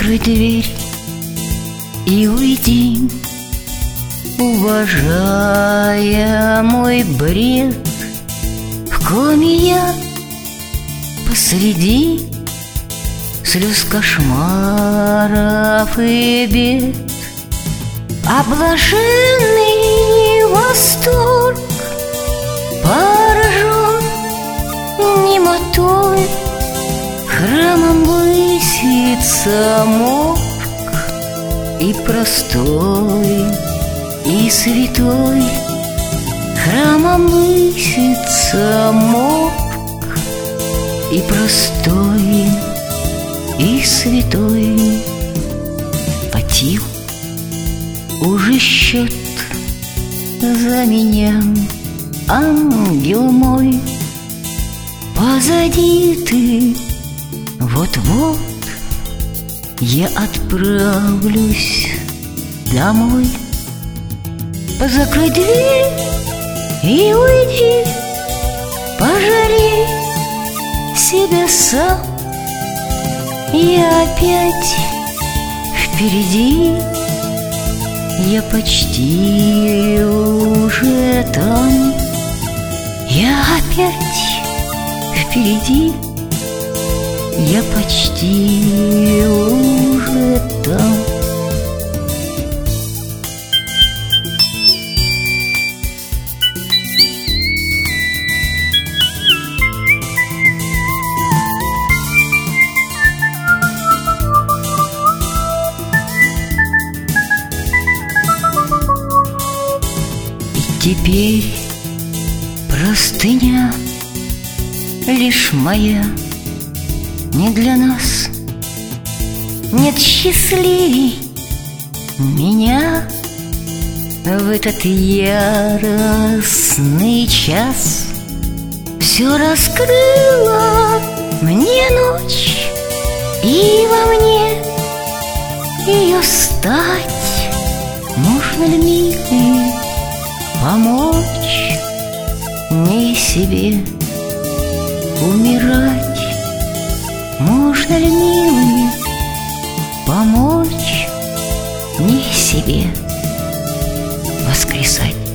Закрой дверь и уйди, уважая мой бред. В коме я посреди слез, кошмаров и бед. А блаженный восторг поражен немотой. Храмом высится морг, и простой, и святой. Храмом высится морг, и простой, и святой. Платил уже счет за меня, ангел мой. Позади ты, вот-вот я отправлюсь домой. Закрой дверь и уйди, пожалей себя сам. Я опять впереди, я почти уже там. Я опять впереди, я почти уже там. Теперь простыня лишь моя, не для нас. Нет счастливей меня в этот яростный час. Все раскрыла мне ночь, и во мне ее стать. Можно ли, милый, помочь не себе умирать? Можно ли, милый, помочь не себе воскресать?